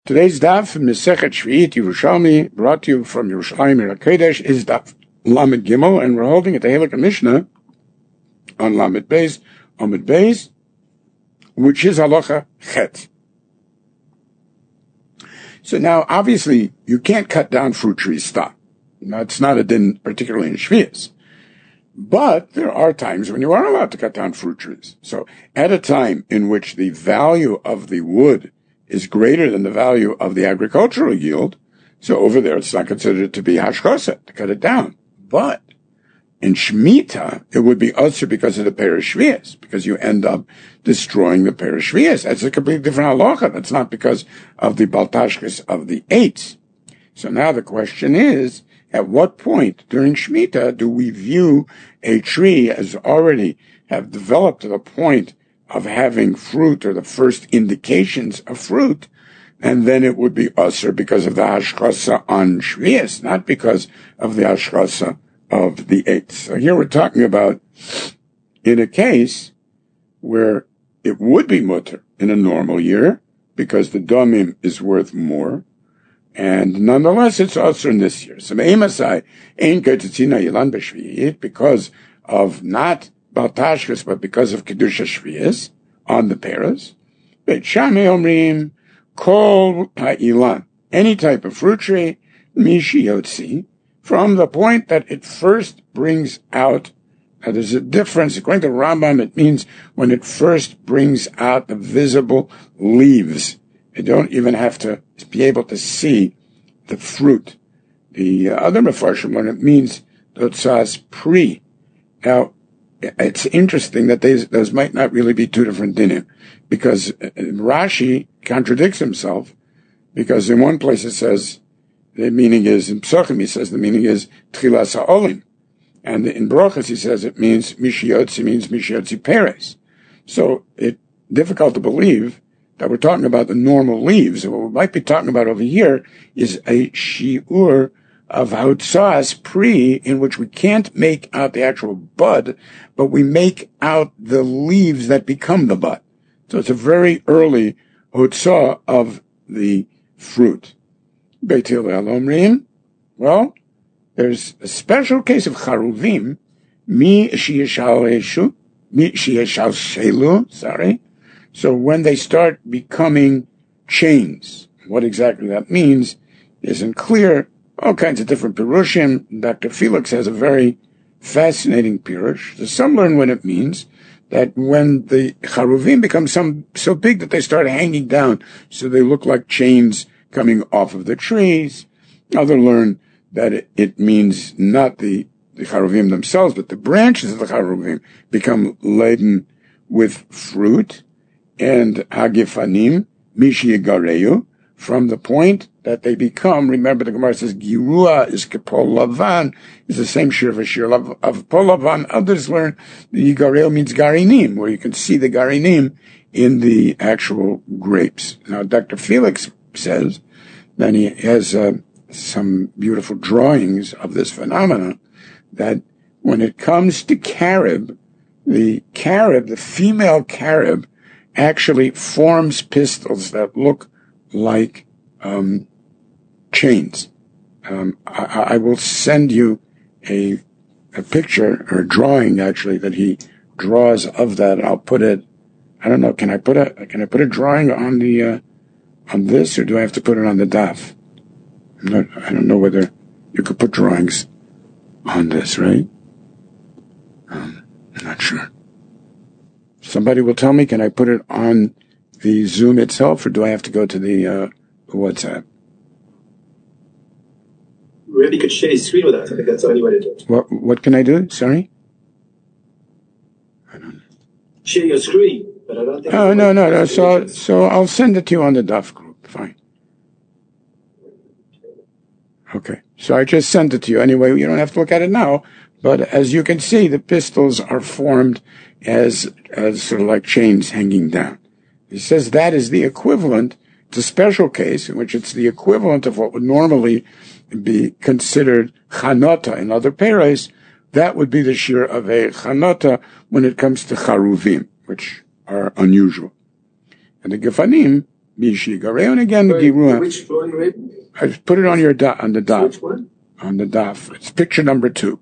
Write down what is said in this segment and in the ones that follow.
Today's daf from Masechet Shvi'it Yerushalmi, brought to you from Yerushalayim Ir HaKodesh, is daf Lamed Gimel, and we're holding at the Halakha Mishnah on Lamed Beis, Amud Beis, which is halacha chet. So now, obviously, you can't cut down fruit trees stop. That's not a din, particularly in Shvi'is. But there are times when you are allowed to cut down fruit trees. So at a time in which the value of the wood is greater than the value of the agricultural yield, so over there it's not considered to be hashkasa, to cut it down. But in Shemitah, it would be usher because of the Perish Shvi'is, because you end up destroying the Perish Shvi'is. That's a completely different halacha. That's not because of the baltashkis of the eights. So now the question is, at what point during Shemitah do we view a tree as already have developed to the point of having fruit, or the first indications of fruit, and then it would be usher because of the hashkasa on Shvi'is, not because of the hashkasa of the eights. So here we're talking about in a case where it would be mutter in a normal year because the domim is worth more, and nonetheless it's usher in this year. So me'emasai ein kertetzina yilan b'shvi'it, because of not baltashkes, but because of kedusha shvi'is on the peras. Beit Shammai omrim kol ha'ilan, any type of fruit tree, mishi yotzi, from the point that it first brings out. Now there's a difference. According to Rambam, it means when it first brings out the visible leaves. You don't even have to be able to see the fruit. The other mefarshim, when it means totzas pri. Now, it's interesting that those might not really be two different dinim, because Rashi contradicts himself, because in one place it says the meaning is, in Psachim he says the meaning is tchilas ha'olim, and in Brochas he says it means mishiyotzi peres. So it's difficult to believe that we're talking about the normal leaves. And what we might be talking about over here is a shi'ur of hautzas pri, in which we can't make out the actual bud, but we make out the leaves that become the bud. So it's a very early hotzah of the fruit. Beit Hillel omrim, well, there's a special case of charuvim, mi sheyeshal shelu, so when they start becoming chains. What exactly that means isn't clear. All kinds of different pirushim. Dr. Felix has a very fascinating pirush. So some learn what it means, that when the charuvim become so big that they start hanging down, so they look like chains coming off of the trees. Other learn that it means not the charuvim themselves, but the branches of the charuvim become laden with fruit. And hagifanim mishi gareyu, from the point that they become, remember the Gemara says, Girua is kepol lavan, is the same shir of a shir of pol lavan. Others learn the Yigareo means garinim, where you can see the garinim in the actual grapes. Now, Dr. Felix says that he has some beautiful drawings of this phenomenon, that when it comes to carob, the female carob, actually forms pistils that look like chains. I will send you a picture, or a drawing actually, that he draws of that. I'll put it, I don't know, can I put a drawing on the on this, or do I have to put it on the daf? I don't know whether you could put drawings on this, right? I'm not sure. Somebody will tell me, can I put it on the Zoom itself, or do I have to go to the WhatsApp? Really, you could share your screen with us. I think that's the only way to do it. What can I do? Sorry? I don't know. Share your screen, but I don't think... Oh, no. So I'll send it to you on the DAF group. Fine. Okay. So I just sent it to you. Anyway, you don't have to look at it now, but as you can see, the pistils are formed as sort of like chains hanging down. He says that is the equivalent. It's a special case in which it's the equivalent of what would normally be considered chanota in other peres. That would be the shir of a chanota when it comes to charuvim, which are unusual. And the gefanim Mishi Gareo, and again, Sorry, Girua. which drawing, right? I put it on your on the daf. Which one? On the daf. It's picture number 2.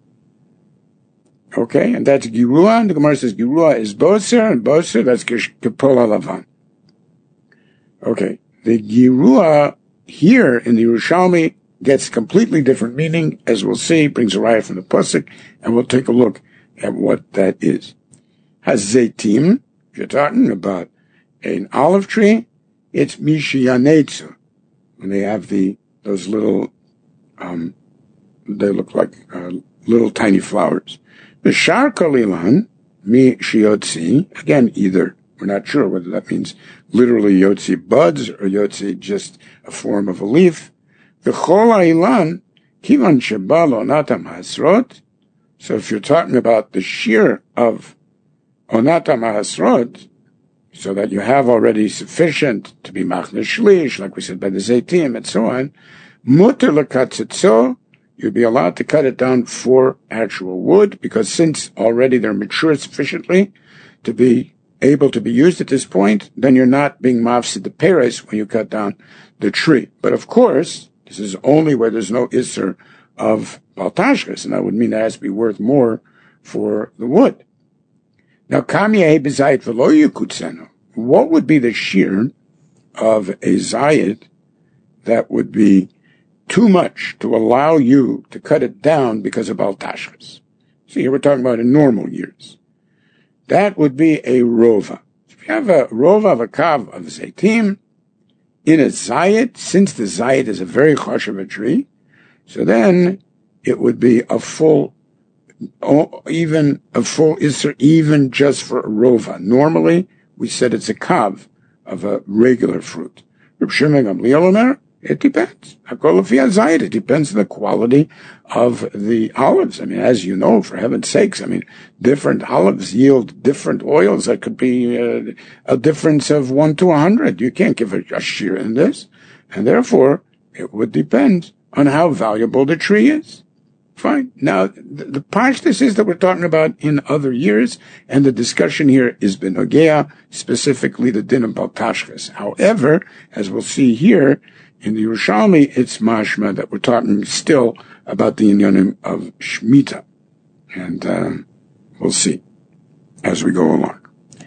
Okay, and that's Girua, and the Gemara says Girua is Boser, and Boser, that's Kepola Lavan. Okay, the Girua here in the Yerushalmi gets completely different meaning, as we'll see, brings a raya from the Pasuk, and we'll take a look at what that is. Hazeitim, if you're talking about an olive tree, it's Mishiyanetzu. When they have those little, they look like little tiny flowers. B'shar kolilan, Mishiyotzi, again, either, we're not sure whether that means literally Yotzi buds or Yotzi just a form of a leaf. The Chol Ha'ilan, Kivan Shebalo Onatam Hasrot. So if you're talking about the shear of Onatam Hasrot, so that you have already sufficient to be Machne Shlish, like we said by the Zaytim and so on, Mutter Lekatzitzo, you'd be allowed to cut it down for actual wood, because since already they're mature sufficiently to be able to be used at this point, then you're not being mafsid the peres when you cut down the tree. But of course, this is only where there's no isser of baltashkas, and that would mean that it has to be worth more for the wood. Now, kamiyeh b'zayit v'lo yukutzenu. What would be the shear of a zayit that would be too much to allow you to cut it down because of baltashkas? See, here we're talking about in normal years. That would be a rova. If you have a rova of a kav of zaytim in a zayit, since the zayit is a very chashuv tree, so then it would be a full isser, even just for a rova. Normally, we said it's a kav of a regular fruit. Reb Shimon Gamliel Omer, it depends. It depends on the quality of the olives. I mean, as you know, for heaven's sakes, I mean, different olives yield different oils. That could be a difference of 1 to 100. You can't give a shear in this. And therefore, it would depend on how valuable the tree is. Fine. Now, the pashtus is that we're talking about in other years, and the discussion here is benogea, specifically the din of baltashkas. However, as we'll see here, in the Yerushalmi, it's mashma that we're talking still about the inyanim of Shemitah. And we'll see as we go along.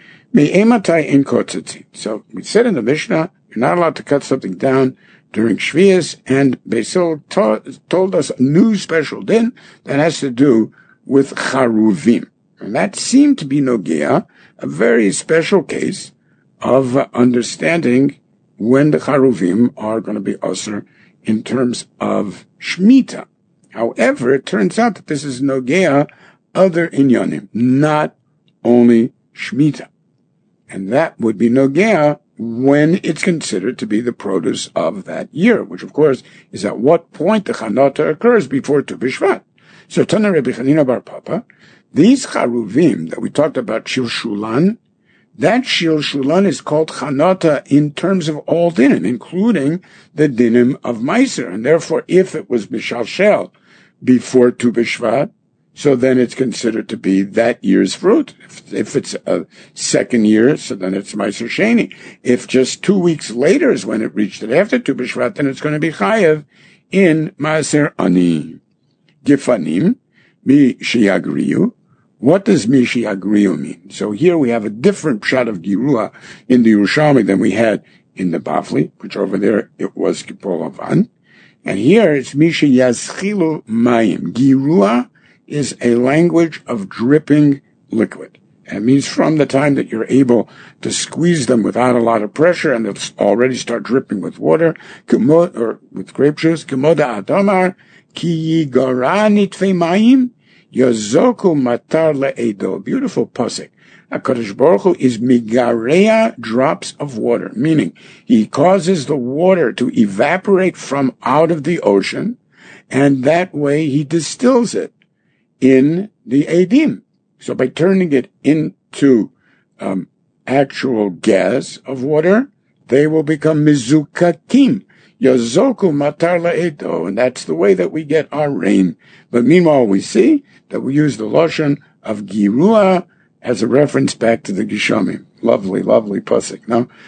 So we said in the Mishnah, you're not allowed to cut something down during Shvias, and Beisil told us a new special din that has to do with Charuvim. And that seemed to be Nogea, a very special case of understanding when the Charuvim are going to be Osir in terms of Shemitah. However, it turns out that this is Nogea other Inyanim, not only Shemitah. And that would be Nogea when it's considered to be the produce of that year, which of course is at what point the Chanata occurs before Tu B'Shvat. So Tana Rebbe Chanina Bar Papa, these Charuvim that we talked about, Shilshulan, that Shilshulan is called Chanata in terms of all dinim, including the dinim of Meiser. And therefore, if it was Mishalshel before Tu B'Shvat, so then it's considered to be that year's fruit. If it's a second year, so then it's Meiser Sheni. If just 2 weeks later is when it reached it after Tu B'Shvat, then it's going to be Chayev in Meiser Ani. Gifanim, Mi Shiagriyu. What does Mishi Agriyu mean? So here we have a different pshat of Girua in the Yerushalmi than we had in the Bafli, which over there it was Kipol Avan. And here it's Mishi Yazchilu Mayim. Girua is a language of dripping liquid. And it means from the time that you're able to squeeze them without a lot of pressure and they'll already start dripping with water, or with grape juice, Kemoda Adamar, Ki Yigara Nitve Mayim, Yozoku Matar Le'edo. Beautiful pasuk. HaKadosh Baruch Hu is migareya drops of water, meaning he causes the water to evaporate from out of the ocean, and that way he distills it in the Edim. So by turning it into actual gas of water, they will become mizukakim. Yozoku matar la'eto, and that's the way that we get our rain. But meanwhile, we see that we use the lashon of girua as a reference back to the Geshamim. Lovely, lovely pasuk. Now,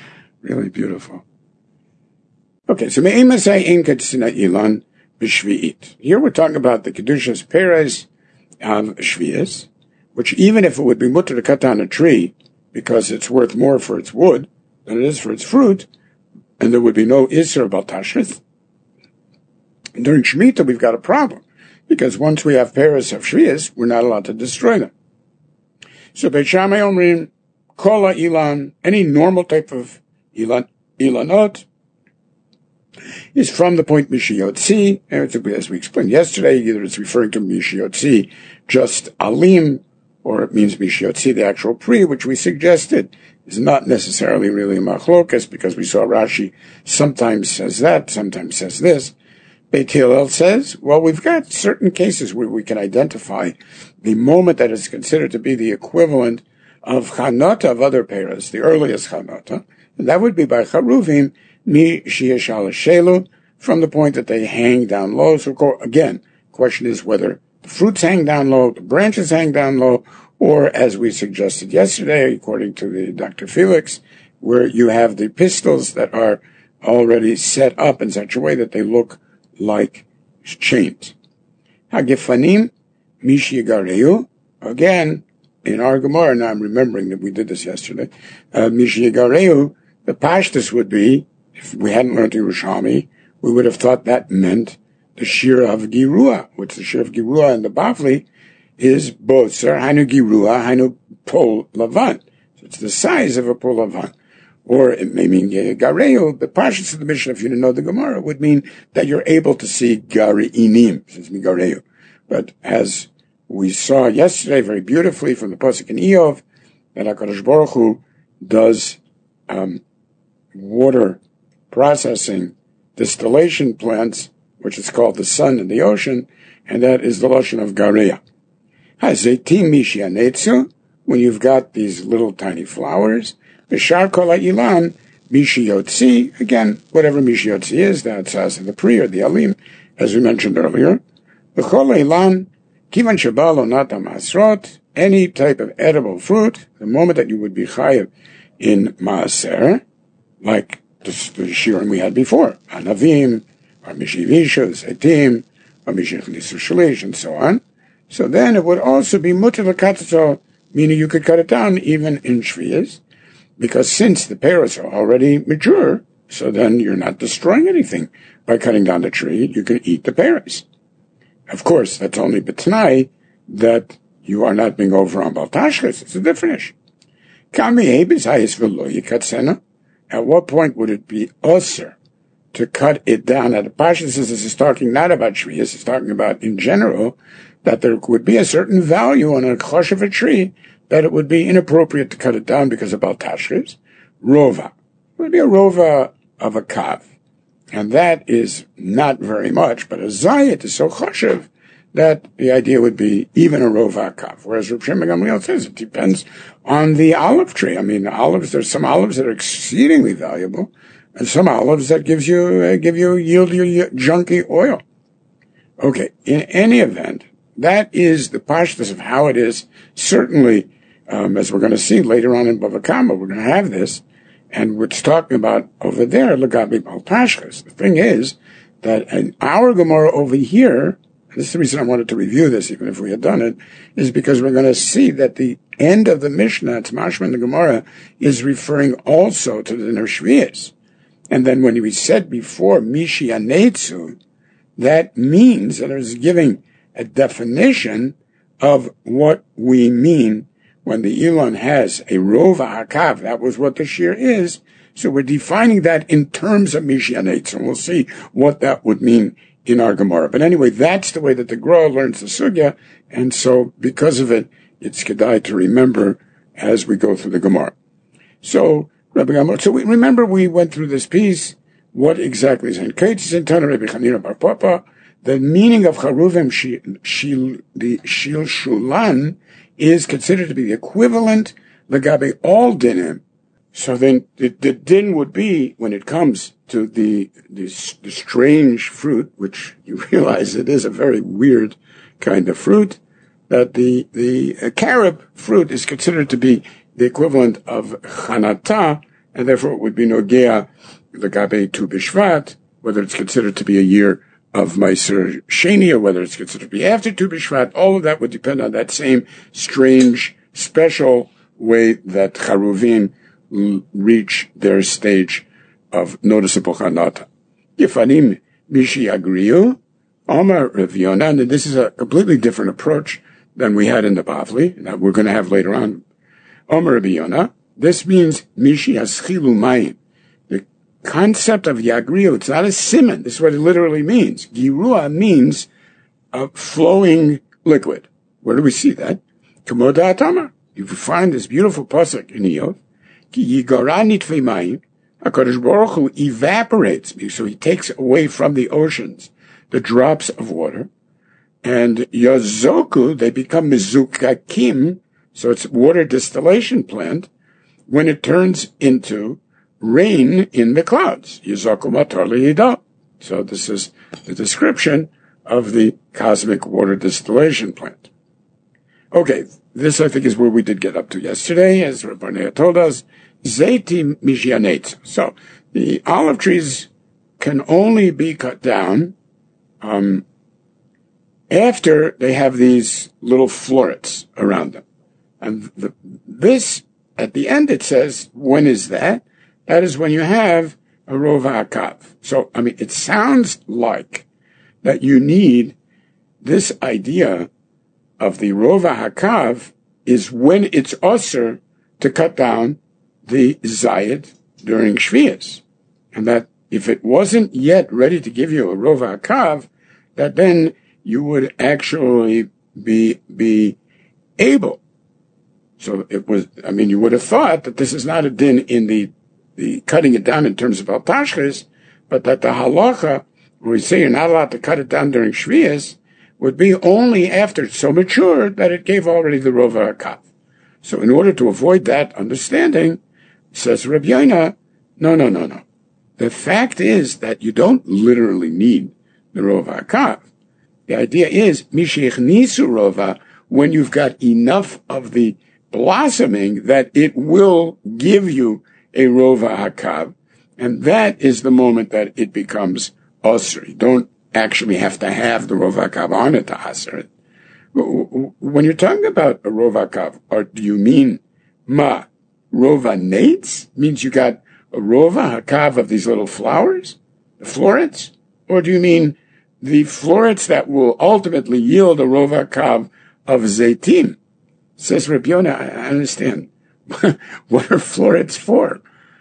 Really beautiful. Okay, so Me'emasai Ein Katsina Ilan B'Shvi'it. Here we're talking about the Kedushas Perez of Shvi'is, which even if it would be mutter to cut down a tree because it's worth more for its wood than it is for its fruit, and there would be no Isser Bal Tashchis, during Shemitah we've got a problem, because once we have Perez of Shvi'is, we're not allowed to destroy them. So Beit Shammai Omrim, Kola Ilan, any normal type of Ilanot, is from the point Mishiyotzi, as we explained yesterday, either it's referring to Mishiyotzi, just Alim, or it means Mishiyotzi, the actual Pri, which we suggested is not necessarily really Machlokas, because we saw Rashi sometimes says that, sometimes says this. Beit Hillel says, well, we've got certain cases where we can identify the moment that is considered to be the equivalent of Chanata of other Peras, the earliest Chanata, and that would be by Charuvim, Mi Shiashal Shelu, from the point that they hang down low. So again, the question is whether the fruits hang down low, the branches hang down low, or as we suggested yesterday, according to the Dr. Felix, where you have the pistils that are already set up in such a way that they look like chains. Hagefanim Mishigareu, again, in our Gemara, now I'm remembering that we did this yesterday, Mishigareu, the pashtus would be, if we hadn't learned Yerushalmi, we would have thought that meant the Shir of Girua, which the Shir of Girua and the Bavli is Bozer, Hainu Girua, Hainu Pol Lavan. So it's the size of a Pol Lavan. Or it may mean Gareu. The pashtus of the Mishnah, if you didn't know the Gemara, would mean that you're able to see Gari'inim, since Gareu. But as we saw yesterday very beautifully from the Pasuk in Eov, that HaKadosh Baruch Hu does water processing distillation plants, which is called the sun and the ocean, and that is the lashon of Gareya. Hazeitim mishianetzu, when you've got these little tiny flowers, Bishar kol ha'ilan mishiyotzi, again, whatever mishiyotzi is, the atzas of the pri or the alim, as we mentioned earlier. B'chol ha'ilan kivan shabalo nata masrot, any type of edible fruit, the moment that you would be chayav in maaser, like the shirim we had before, Anavim, or Mishivishos, Etim, or Mishivlisur Shalish, and so on. So then it would also be mutter l'katato, meaning you could cut it down even in shviyas, because since the pears are already mature, so then you're not destroying anything by cutting down the tree. You can eat the pears. Of course, that's only b'tnai that you are not being over on Baltashkes. It's a different issue. Kami hebes hayis v'lo yikatsena. At what point would it be usher to cut it down? At the Pasha says this is talking not about shviyas, it's talking about in general that there would be a certain value on a chosh of a tree that it would be inappropriate to cut it down because of baltashris. Rova. It would be a rova of a kav. And that is not very much, but a zayit is so choshev that the idea would be even a rova kav. Whereas Reb Shimon Gamliel says it depends on the olive tree. I mean, there's some olives that are exceedingly valuable, and some olives that yield you junky oil. Okay, in any event, that is the pashtus of how it is. Certainly, as we're going to see later on in Bava Kama, we're going to have this, and what's talking about over there, Lagabi Baltashkas. The thing is that in our Gemara over here, this is the reason I wanted to review this, even if we had done it, is because we're going to see that the end of the Mishnah, it's Mashma in the Gemara, is referring also to the Nershviyas. And then when we said before, Mishi Anetzu, that means that it is giving a definition of what we mean when the Elon has a Rova Hakav. That was what the Shir is. So we're defining that in terms of Mishi Anetzu, and we'll see what that would mean in our Gemara. But anyway, that's the way that the Gra learns the Sugya, and so because of it, it's Kedai to remember as we go through the Gemara. So, Rabbi Gamor, so we went through this piece, what exactly is in Keitzis in Tana Rabbi Chanina Bar Papa, the meaning of Charuvim, the Shil Shulan, is considered to be the equivalent, Lagabe all dinim. So then the din would be, when it comes to the strange fruit, which you realize it is a very weird kind of fruit, that the carob fruit is considered to be the equivalent of chanata and therefore it would be Nogea, the Gabe Tu Bishvat, whether it's considered to be a year of Meiser Sheni, or whether it's considered to be after Tu B'Shvat. All of that would depend on that same strange, special way that Charuvim reach their stage of noticeable Chanata. Yifanim Mishi Agriu, Omar Rav Yonah, and this is a completely different approach than we had in the Bavli, that we're going to have later on. Omar Rav Yonah, this means Mishi Aschilu Mayim. The concept of Yagriu, it's not a simon. This is what it literally means. Girua means a flowing liquid. Where do we see that? Kamoda Atama. You find this beautiful pasuk in Iyov. Ki yigara nitfei mayim. HaKadosh Baruch Hu evaporates, so he takes away from the oceans the drops of water. And Yazoku, they become mizukakim, so it's water distillation plant, when it turns into rain in the clouds. Yazoku matar liyidah. So this is the description of the cosmic water distillation plant. Okay, this I think is where we did get up to yesterday, as Rabbi Barnea told us. Zeitim mishyanetz. So the olive trees can only be cut down after they have these little florets around them. And this, at the end it says, when is that? That is when you have a rova hakav. So, it sounds like that you need this idea of the rova hakav is when it's usher to cut down the zayid during Shvias. And that if it wasn't yet ready to give you a rova hakav, that then you would actually be able. So it was, you would have thought that this is not a din in the cutting it down in terms of al-tashchis, but that the halacha, where we say you're not allowed to cut it down during Shvias, would be only after it's so mature that it gave already the rova hakav. So in order to avoid that understanding, says Rabbi Yonah, no. The fact is that you don't literally need the rova hakav. The idea is, Mishiach Nisu Rova, when you've got enough of the blossoming that it will give you a rova hakav, and that is the moment that it becomes osir. You don't actually have to have the rova hakav on it to asr it. When you're talking about a rova hakav, or do you mean rova nates? Means you got a rova hakav of these little flowers, the florets? Or do you mean the florets that will ultimately yield a rova hakav of zeitim? Says Rabbi Yonah, I understand. What are florets for?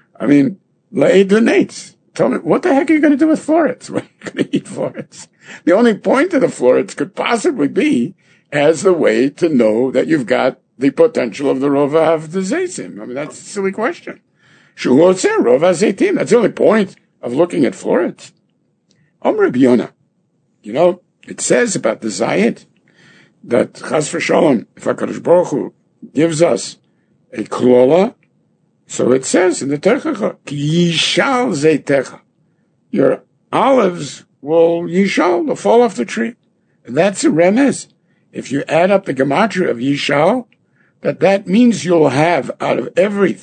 La'edunates. Tell me, what the heck are you going to do with florets? What are you going to eat florets? The only point of the florets could possibly be as the way to know that you've got the potential of the rova of the zeitim. That's a silly question. Shuhotzer rova zeitim. That's the only point of looking at florets. Rabbi Yonah. It says about the zayid that chas v'shalom, if HaKadosh Baruch Hu gives us a klola, so it says in the Terchacha, ki yishal zeitecha. Your olives will yishal, they'll fall off the tree. And that's a remez. If you add up the gematria of yishal, that means you'll have out of every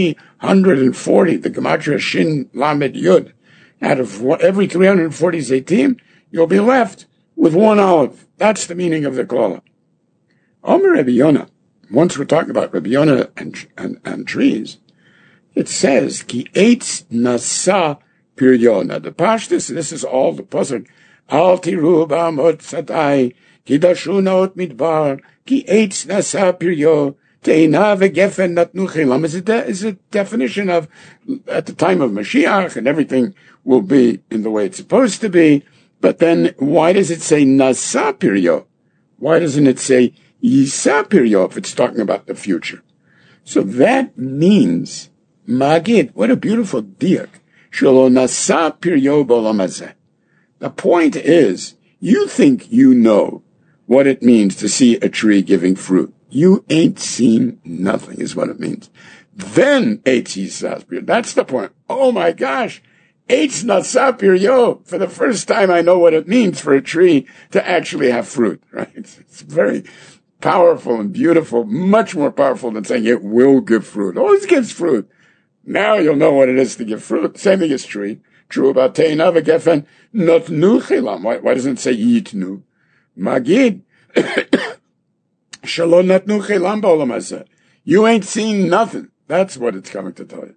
340, the gematria shin lamed yud, out of every 340 zeitim, you'll be left with one olive. That's the meaning of the klola. Omer Rabbi Yonah, once we're talking about Rabbi Yonah and trees, it says, ki eitz nasa piryo. Now the pashtus, this is all the pasuk, al tiru ba'amot sadai, ki dashu naot midbar, ki eitz nasa piryo, teina vegefen natnu chilam. Is a definition of, at the time of Mashiach, and everything will be in the way it's supposed to be. But then, why does it say nasa piryo? Why doesn't it say yisa piryo if it's talking about the future? So that means, magid, what a beautiful diak. Shelo nasa piryo b'olam hazeh. The point is, you think you know what it means to see a tree giving fruit. You ain't seen nothing, is what it means. Then, eitz yisa piryo. That's the point. Oh my gosh. Eitz nasa piryo. For the first time, I know what it means for a tree to actually have fruit, right? It's very powerful and beautiful, much more powerful than saying it will give fruit. It always gives fruit. Now you'll know what it is to give fruit. Same thing is true about Te'ina v'gefen notnu chilam. Why doesn't it say yitnu? Magid. Shalom notnu chilam ba'olam hazeh. You ain't seen nothing. That's what it's coming to tell you.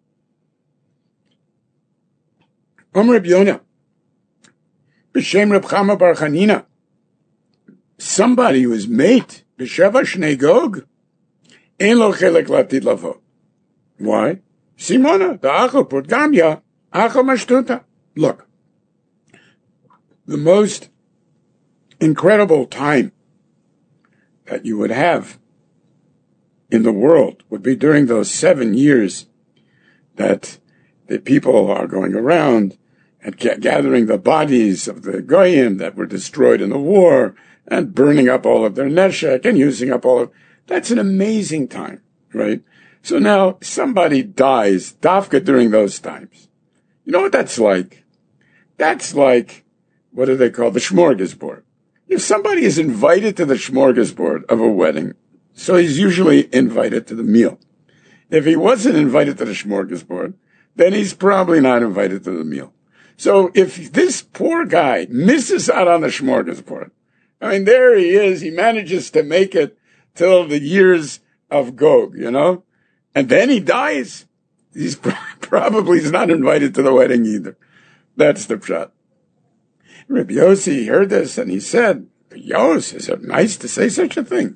Reb Yonah. B'shem Reb Chama bar Chanina. Somebody who is mate. B'sheva shnei gog. Ein lo chelek latid lavo. Why? Simona, the achel put gamya, achel mashtuta. Look, the most incredible time that you would have in the world would be during those 7 years that the people are going around and gathering the bodies of the goyim that were destroyed in the war and burning up all of their neshek and using up all of. That's an amazing time, right? So now somebody dies, dafka, during those times. You know what that's like? That's like, what do they call the smorgasbord? If somebody is invited to the smorgasbord of a wedding, so he's usually invited to the meal. If he wasn't invited to the smorgasbord, then he's probably not invited to the meal. So if this poor guy misses out on the smorgasbord, I mean, there he is, he manages to make it till the years of Gog, you know? And then he dies. He's probably not invited to the wedding either. That's the pshat. Rabbi Yossi heard this and he said, Yos, is it nice to say such a thing?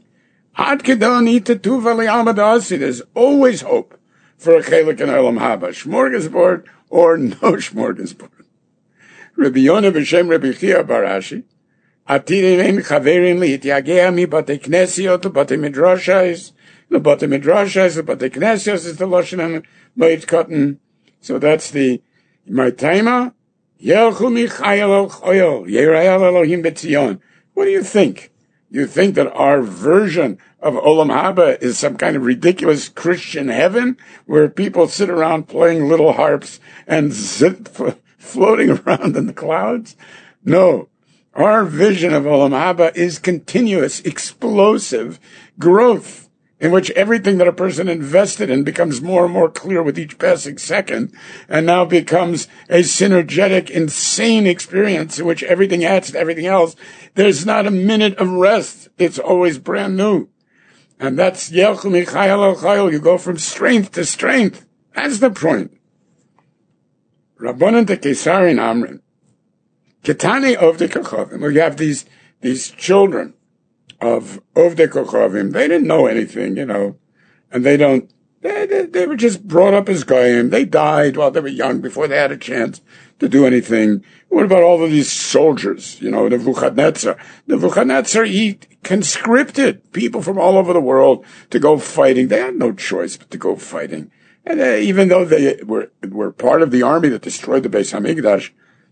There's always hope for a chelik in Olam Haba. Smorgasbord or no smorgasbord. Rabbi Yonah b'shem Rabbi Chia bar Ashi. Atirin chaverin lihityagea mi batei knesiot batei midrashais. The batei midrashais, the batei knesiot is the lashon and beit cotton. So that's the Maitaima. Yelchu michayel el choyel yerayel Elohim betzion. What do you think? You think that our version of Olam Haba is some kind of ridiculous Christian heaven where people sit around playing little harps and floating around in the clouds? No. Our vision of Olam Haba is continuous, explosive growth in which everything that a person invested in becomes more and more clear with each passing second and now becomes a synergetic, insane experience in which everything adds to everything else. There's not a minute of rest. It's always brand new. And that's Yelchu Michayel El Chayel. You go from strength to strength. That's the point. Rabbanan de Kesarin Amrin. Ketane Ovdei Kochavim. Well, you have these children of Ovdei Kochavim. They didn't know anything, you know, and they were just brought up as goyim. They died while they were young before they had a chance to do anything. What about all of these soldiers, you know, Nebuchadnezzar? Nebuchadnezzar, he conscripted people from all over the world to go fighting. They had no choice but to go fighting. And even though they were part of the army that destroyed the Beis Hamikdash,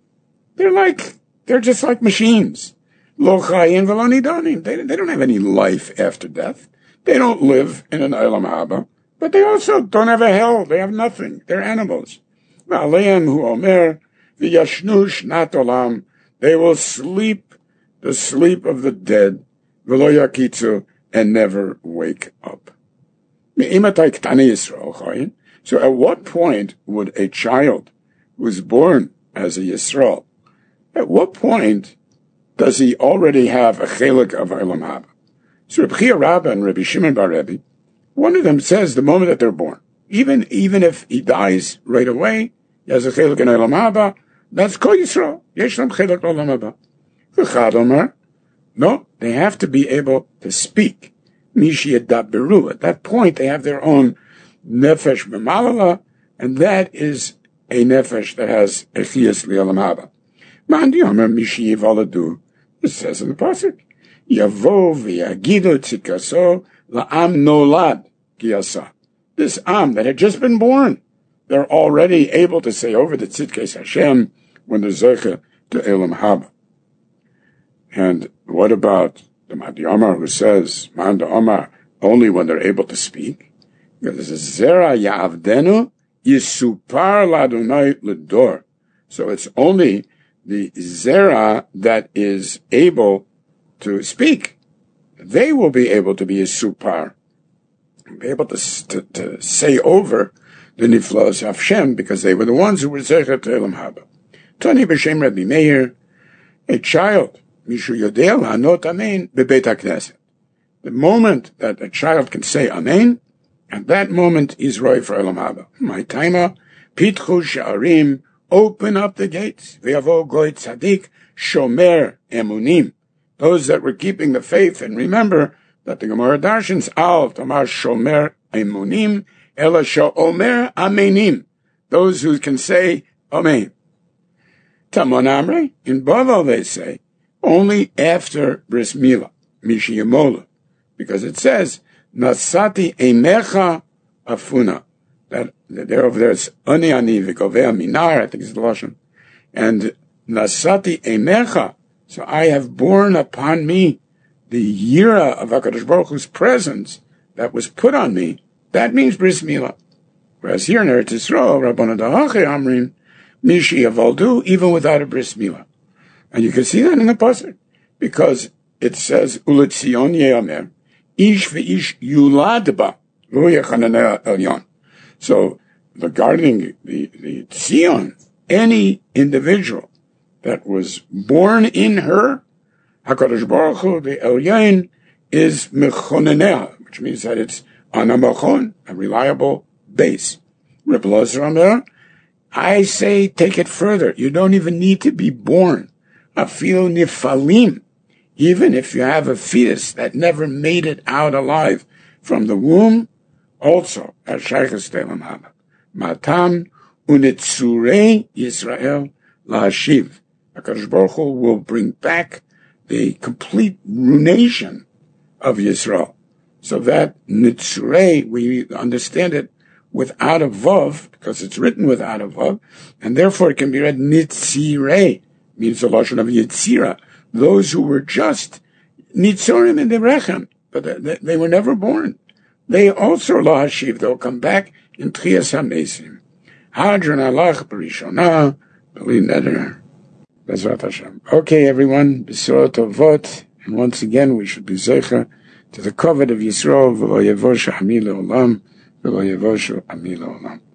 they're just like machines. Lo chayim v'lo nidanim. They don't have any life after death. They don't live in an Olam Haba, but they also don't have a hell. They have nothing. They're animals. V'aleim hu omer v'yashnu shnat olam. They will sleep the sleep of the dead, v'lo yakitzu, and never wake up. Me'imatai ktani Yisrael chayim. So at what point would a child who is born as a Yisrael, at what point does he already have a chelik of Olam Haba? So Reb Chia Rabbah and Rabbi Shimon bar Rebbe, one of them says the moment that they're born, even if he dies right away, he has a chelik in Olam Haba, that's Kol Yisrael. Yesh lam chelik Olam Haba. V'chad omer, no, they have to be able to speak. Mishi yadaberu. At that point, they have their own nefesh memalala, and that is a nefesh that has echiyas li'olam haba. Mandi omer mishi yivaladu. It says in the pasuk, Yavo v'yagidu tzikaso la'am nolad kiyasa. This am that had just been born, they're already able to say over the tzidkes Hashem when they're zeicha to Olam Haba. And what about the Mandi Omar who says, Manda Omar, only when they're able to speak? Because it says, Zera ya'avdenu yisupar ladonai l'dor. So it's only the Zera that is able to speak. They will be able to be a supar, be able to say over the Niflos of Shem, because they were the ones who were Zecher to Elam Haba. Tani b'Shem Rabbi Meir, a child, Mishu Yodel Hanot Amen b'Beit HaKnesset. The moment that a child can say Amen, at that moment is Roy for Elam Haba. My timer, Pitchu Sha'arim, open up the gates. V'yavo Goy Tzadik, Shomer Emunim. Those that were keeping the faith, and remember that the Gemara Darshans, Al Tamar Shomer Emunim, Ela Shomer Amenim. Those who can say Amen. Tamon Amre, in Bavel they say, only after Bris Milah, Mishi Yemola, because it says, Nasati Emecha Afuna, that there over there it's Ani Ani V'Govea Minar, I think it's the Lashon, and Nasati Emecha, so I have borne upon me the Yira of HaKadosh Baruch Hu's presence that was put on me. That means Bris Milah. Whereas here in Eretz Yisrael, Rabbana Dahache Amrin, Mishi Yavaldu, even without a Bris Milah. And you can see that in the pasuk, because it says, Uletzion Yeamer, Ish ve'ish yuladba, lo yechananeh elyon. So, regarding the Tzion, any individual that was born in her, HaKadosh Baruch Hu, the Elyon, is mechoneneh, which means that it's on a mechon, a reliable base. Reb Elazar Omer, I say take it further. You don't even need to be born. Afil nifalim. Even if you have a fetus that never made it out alive from the womb, also, as Shaykhus Telam Haba. Matam unitzurei Yisrael la'ashiv. HaKadosh Baruch Hu will bring back the complete ruination of Yisrael. So that nitzurei, we understand it without a vav, because it's written without a vav, and therefore it can be read nitzirei, means the lashon of Yitzira. Those who were just nitzorim in the rechem, but they were never born. They also la hashiv, they'll come back in Tchias HaMesim. Hadron alach b'rishona, b'li neder, Bezrat Hashem. Okay, everyone, b'sorot tovot, and once again we should be zeicher to the covet of Yisrael, v'lo yevoshu ami le'olam, v'lo yevoshu ami le'olam.